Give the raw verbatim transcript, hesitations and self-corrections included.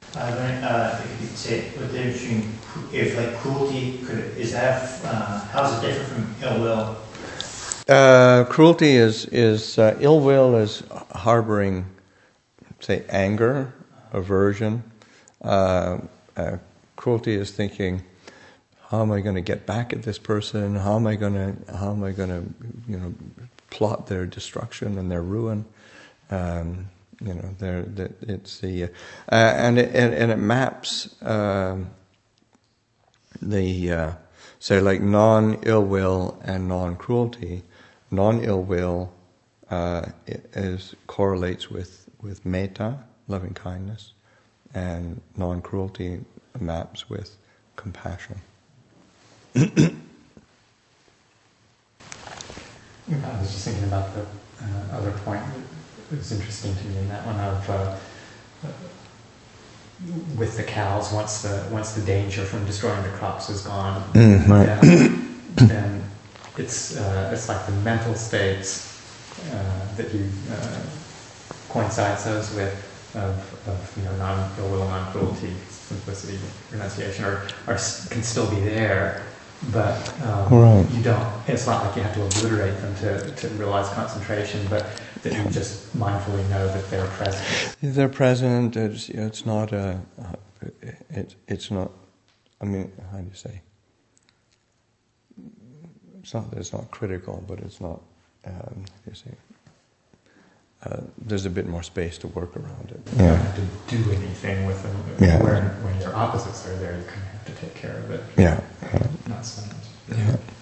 I learned, uh, if you say what the difference between, if like cruelty, could, is that, uh, how's it different from ill will? Uh, cruelty is, is uh, ill will is harboring, say, anger, aversion. Uh, uh, cruelty is thinking, how am I going to get back at this person? How am I going to, how am I going to, you know, plot their destruction and their ruin? Um, you know, they're, they're, it's the, uh, and, it, and, and it maps um, the, uh, say, like non-ill will and non-cruelty. Non-ill will uh, is correlates with, with metta, loving kindness, and non-cruelty maps with compassion. I was just thinking about the uh, other point that was interesting to me in that one of uh, with the cows. Once the once the danger from destroying the crops is gone, mm, right. then, then it's uh, it's like the mental states uh, that you uh, coincides those with of, of you know non ill will, non cruelty, simplicity, renunciation, or, or can still be there. But um, right. you don't. It's not like you have to obliterate them to, to realize concentration, but that you just mindfully know that they're present. They're present. It's it's not a. Uh, it, it's not. I mean, how do you say? It's not. It's not critical, but it's not. Um, you see. Uh, there's a bit more space to work around it. You Yeah. don't have to do anything with them. Yeah. When, when your opposites are there, you kind of have to take care of it. Yeah. Yeah. Not so much. Yeah.